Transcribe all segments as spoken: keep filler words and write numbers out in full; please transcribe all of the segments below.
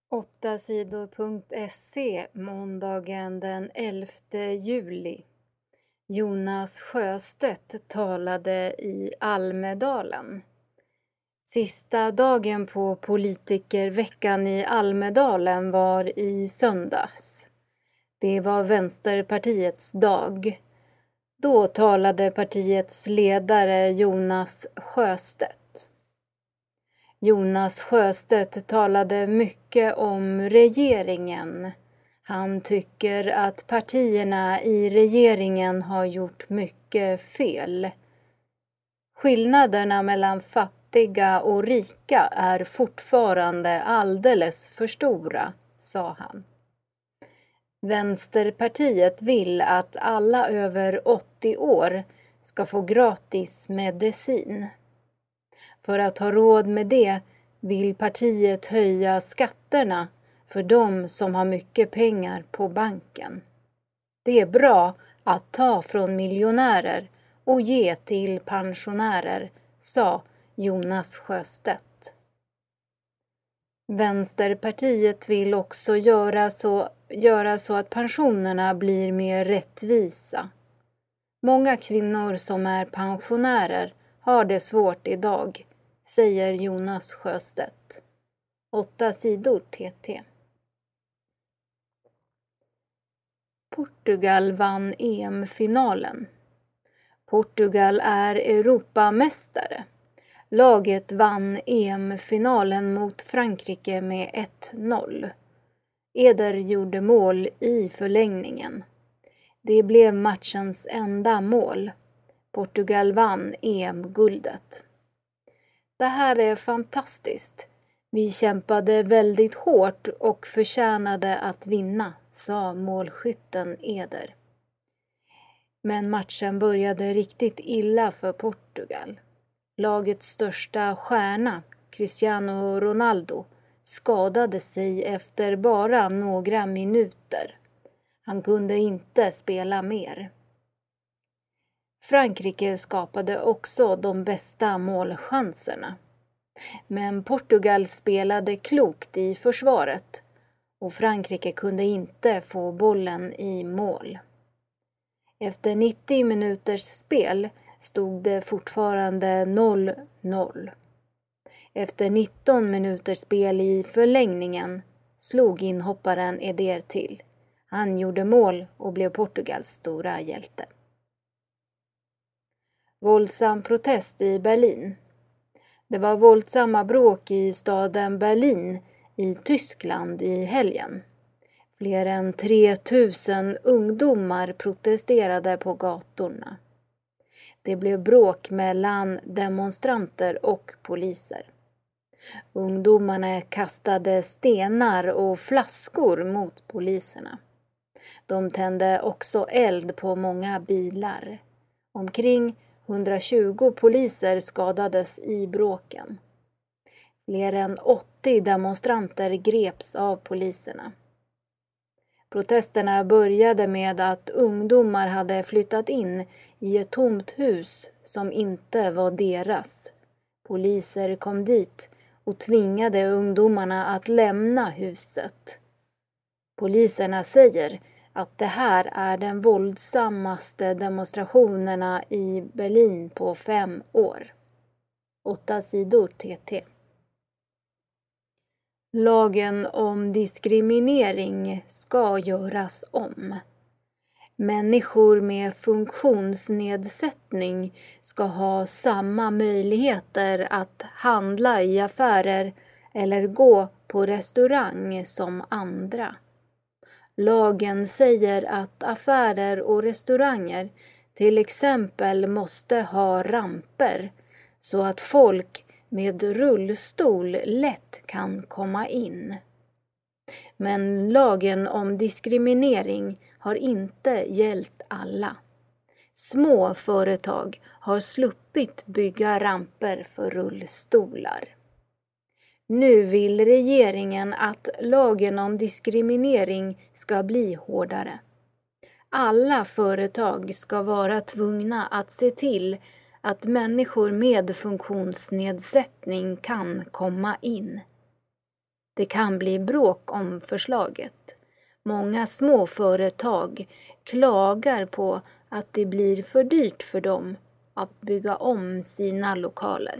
åtta sidor punkt se måndagen den elfte juli. Jonas Sjöstedt talade i Almedalen. Sista dagen på politikerveckan i Almedalen var i söndags. Det var Vänsterpartiets dag. Då talade partiets ledare Jonas Sjöstedt. Jonas Sjöstedt talade mycket om regeringen. Han tycker att partierna i regeringen har gjort mycket fel. Skillnaderna mellan fattiga och rika är fortfarande alldeles för stora, sa han. Vänsterpartiet vill att alla över åttio år ska få gratis medicin. För att ha råd med det vill partiet höja skatterna för de som har mycket pengar på banken. Det är bra att ta från miljonärer och ge till pensionärer, sa Jonas Sjöstedt. Vänsterpartiet vill också göra så, göra så att pensionerna blir mer rättvisa. Många kvinnor som är pensionärer har det svårt idag, säger Jonas Sjöstedt. Åtta sidor T T. Portugal vann E M-finalen. Portugal är Europamästare. Laget vann E M-finalen mot Frankrike med ett noll. Eder gjorde mål i förlängningen. Det blev matchens enda mål. Portugal vann E M-guldet. Det här är fantastiskt. Vi kämpade väldigt hårt och förtjänade att vinna, sa målskytten Eder. Men matchen började riktigt illa för Portugal. Lagets största stjärna, Cristiano Ronaldo, skadade sig efter bara några minuter. Han kunde inte spela mer. Frankrike skapade också de bästa målchanserna. Men Portugal spelade klokt i försvaret och Frankrike kunde inte få bollen i mål. Efter nittio minuters spel stod det fortfarande noll noll. Efter nitton minuters spel i förlängningen slog inhopparen Eder till. Han gjorde mål och blev Portugals stora hjälte. Våldsam protest i Berlin. Det var våldsamma bråk i staden Berlin i Tyskland i helgen. Fler än tre tusen ungdomar protesterade på gatorna. Det blev bråk mellan demonstranter och poliser. Ungdomarna kastade stenar och flaskor mot poliserna. De tände också eld på många bilar. Omkring hundratjugo poliser skadades i bråken. Fler än åttio demonstranter greps av poliserna. Protesterna började med att ungdomar hade flyttat in i ett tomt hus som inte var deras. Poliser kom dit och tvingade ungdomarna att lämna huset. Poliserna säger att det här är den våldsammaste demonstrationerna i Berlin på fem år. Åtta sidor T T. Lagen om diskriminering ska göras om. Människor med funktionsnedsättning ska ha samma möjligheter att handla i affärer eller gå på restaurang som andra. Lagen säger att affärer och restauranger till exempel måste ha ramper så att folk med rullstol lätt kan komma in. Men lagen om diskriminering har inte gällt alla. Små företag har sluppit bygga ramper för rullstolar. Nu vill regeringen att lagen om diskriminering ska bli hårdare. Alla företag ska vara tvungna att se till att människor med funktionsnedsättning kan komma in. Det kan bli bråk om förslaget. Många små företag klagar på att det blir för dyrt för dem att bygga om sina lokaler.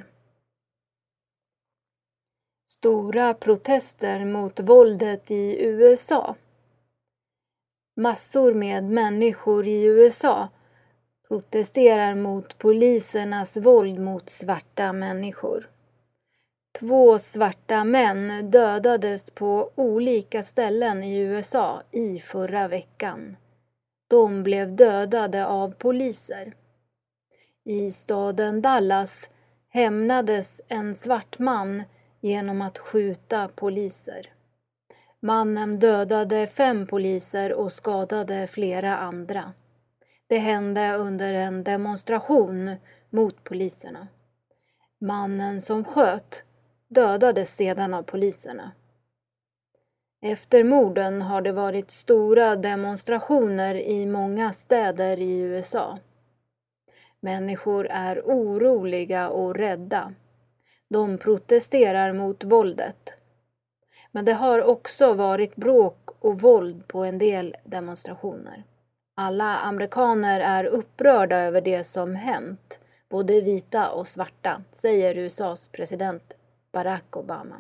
Stora protester mot våldet i U S A. Massor med människor i U S A protesterar mot polisernas våld mot svarta människor. Två svarta män dödades på olika ställen i U S A i förra veckan. De blev dödade av poliser. I staden Dallas hämnades en svart man genom att skjuta poliser. Mannen dödade fem poliser och skadade flera andra. Det hände under en demonstration mot poliserna. Mannen som sköt dödades sedan av poliserna. Efter morden har det varit stora demonstrationer i många städer i U S A. Människor är oroliga och rädda. De protesterar mot våldet. Men det har också varit bråk och våld på en del demonstrationer. Alla amerikaner är upprörda över det som hänt, både vita och svarta, säger U S A:s president Barack Obama.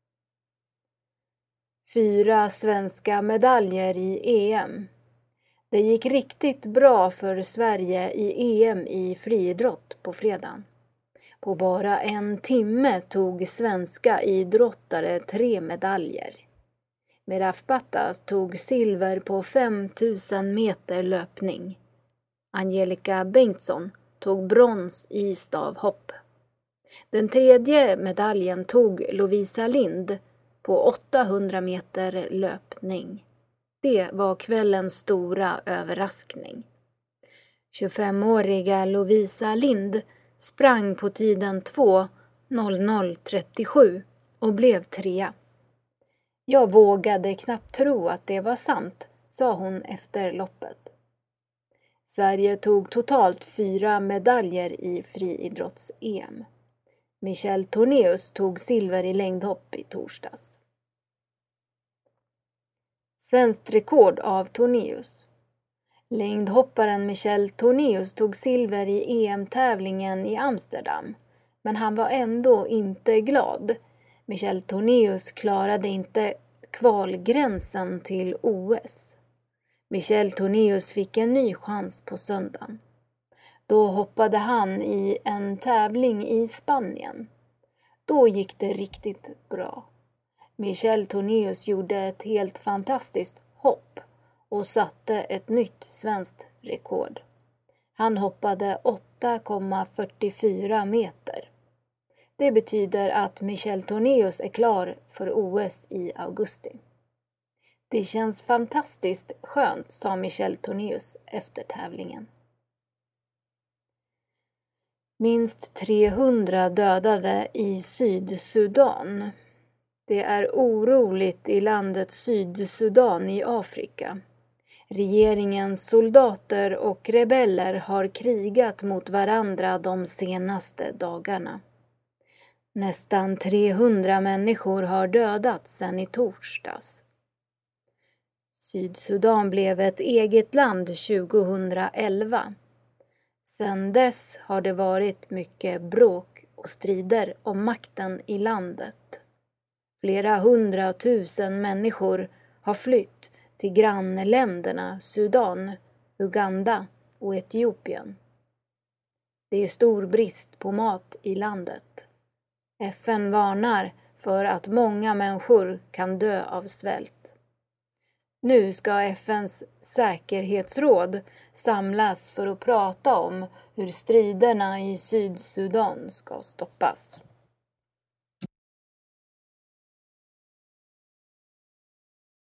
Fyra svenska medaljer i E M. Det gick riktigt bra för Sverige i E M i friidrott på fredagen. På bara en timme tog svenska idrottare tre medaljer. Meraf Battas tog silver på fem tusen meter löpning. Angelica Bengtsson tog brons i stavhopp. Den tredje medaljen tog Lovisa Lind på åttahundra meter löpning. Det var kvällens stora överraskning. tjugofemåriga Lovisa Lind sprang på tiden två noll noll trettiosju och blev trea. Jag vågade knappt tro att det var sant, sa hon efter loppet. Sverige tog totalt fyra medaljer i friidrotts-E M. Michel Tornéus tog silver i längdhopp i torsdags. Svenskt rekord av Tornéus. Längdhopparen Michel Tornéus tog silver i E M-tävlingen i Amsterdam, men han var ändå inte glad. Michel Tornéus klarade inte kvalgränsen till O S. Michel Tornéus fick en ny chans på söndagen. Då hoppade han i en tävling i Spanien. Då gick det riktigt bra. Michel Tornéus gjorde ett helt fantastiskt hopp och satte ett nytt svenskt rekord. Han hoppade åtta komma fyrtiofyra meter. Det betyder att Michel Tornéus är klar för O S i augusti. Det känns fantastiskt skönt, sa Michel Tornéus efter tävlingen. Minst trehundra dödade i Sydsudan. Det är oroligt i landet Sydsudan i Afrika. Regeringens soldater och rebeller har krigat mot varandra de senaste dagarna. Nästan trehundra människor har dödats sedan i torsdags. Sydsudan blev ett eget land tjugohundraelva. Sedan dess har det varit mycket bråk och strider om makten i landet. Flera hundratusen människor har flytt till grannländerna Sudan, Uganda och Etiopien. Det är stor brist på mat i landet. F N varnar för att många människor kan dö av svält. Nu ska F N:s säkerhetsråd samlas för att prata om hur striderna i Sydsudan ska stoppas.